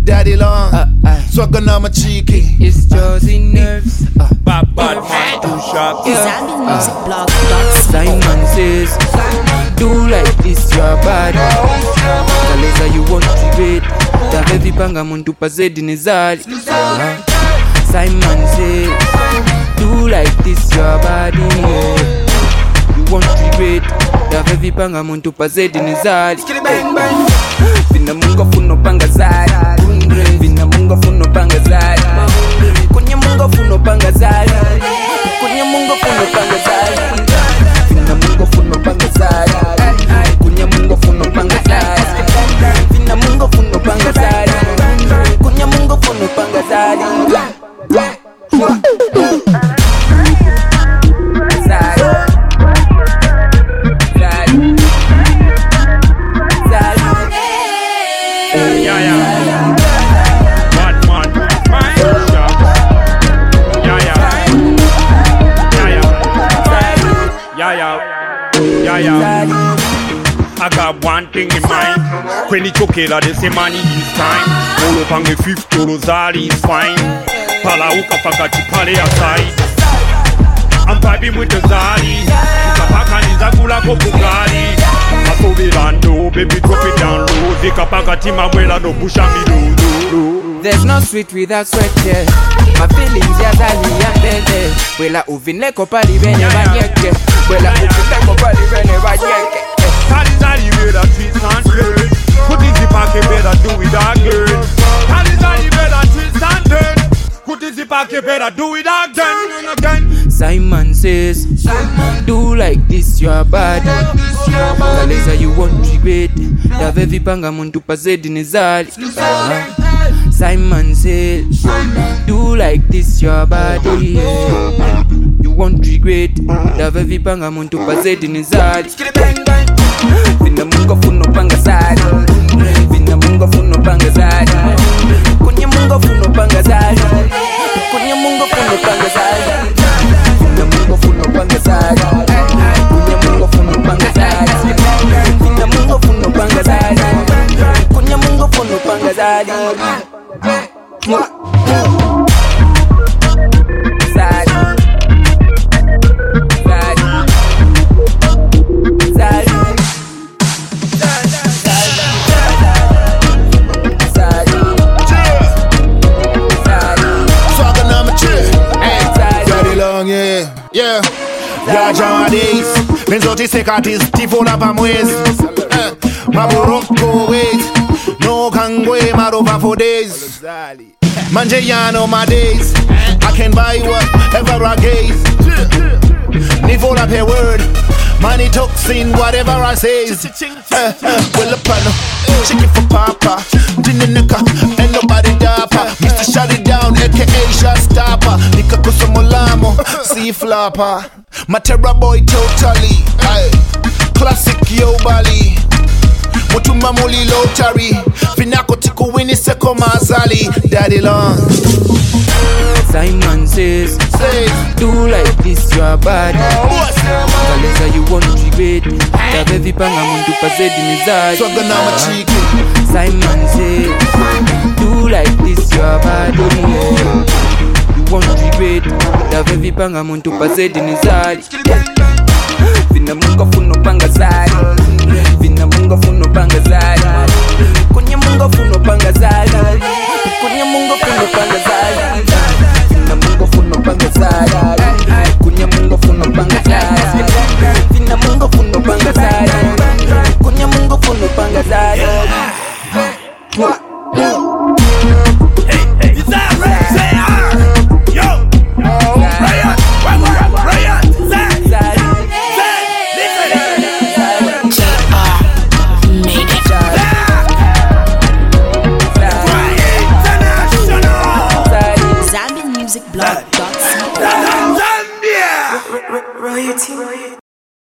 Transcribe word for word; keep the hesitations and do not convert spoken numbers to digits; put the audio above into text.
Daddy long, uh, uh. Swagger na cheeky. It's Josie Nerves. Uh, bad bad man, too sharp. Simon says, do like this, you're bad. Kaleza you want to wait. Davevi panga muntu pazedi nizali. Simon says, do like this, you're bad. You want to wait. Davevi panga muntu pazedi nizali. Vina mungo funo panga zari. Vina mungo funo panga zari. Kunya mungo funo panga zari. Kunya mungo funo panga zari. Vina mungo funo panga zari. Kunya mungo funo panga zari. Vina mungo funo panga zari. Kunya mungo funo panga zari. I got one thing in mind. When it's okay, like they say money is time. All up on the fifth Rosari is fine. Pala uka fakati pale aside. I'm vibing with the Zari. Ukapaka nizakula ko Bugatti. Aso virando, baby drop it down low. Zikapaka tima wela no pusha me low. There's no sweet without sweat, yeah. My feelings, yeah, Zali and Bende. Wela uvine kopali vene vanyeke. Wela uvine kopali vene vanyeke. Zali Zali better twist and turn. Put in the pocket, better do it again. Zali Zali better twist and turn. Put in the pocket, better do it again and again. Simon says, do like this, you're bad. Kaleza you want regret. Davevi panga muntu pazedi nizali. Simon said, do like this, your body. Yeah. You won't regret. Davevi panga muntu pazedi nizali. Vina mungo funo panga zari. Vina mungo funo panga zari. Kunya mungo funo panga zari. Kunya mungo funo panga zari. Vina mungo funo panga zari. Kunya mungo funo panga zari. Vina mungo funo panga zari. Kunya mungo funo panga zari. Yeah, yeah, Jamanis. Menzote sekatis, tifola pa mwezi. Maboroko wait. No kangwe marova for days. Manjeyano my days. I can buy whatever I gaze. Nivola per word. Money toxin, whatever I says. Uh, uh, well up on chicken for papa. Dinner and nobody dapper. Mister Shut It Down, aka Shot Stopper. Nika kusomolamo, see flopper. My terror boy totally. Aye. Classic yo Bali. Mutuma muli lottery. Finako tiku wini seko mazali. Daddy long. Simon says, do like this, you're bad. Kaleza you want regret. Davevi panga muntu pazedi nizali. Swagger na cheeky. Simon says, do like this, you're bad. You want regret. Davevi panga muntu pazedi nizali. Vina mungo funo panga zari. Vina mungo